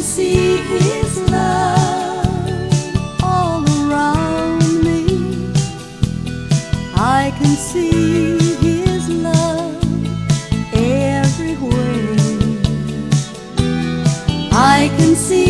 see His love all around me. I can see His love everywhere. I can see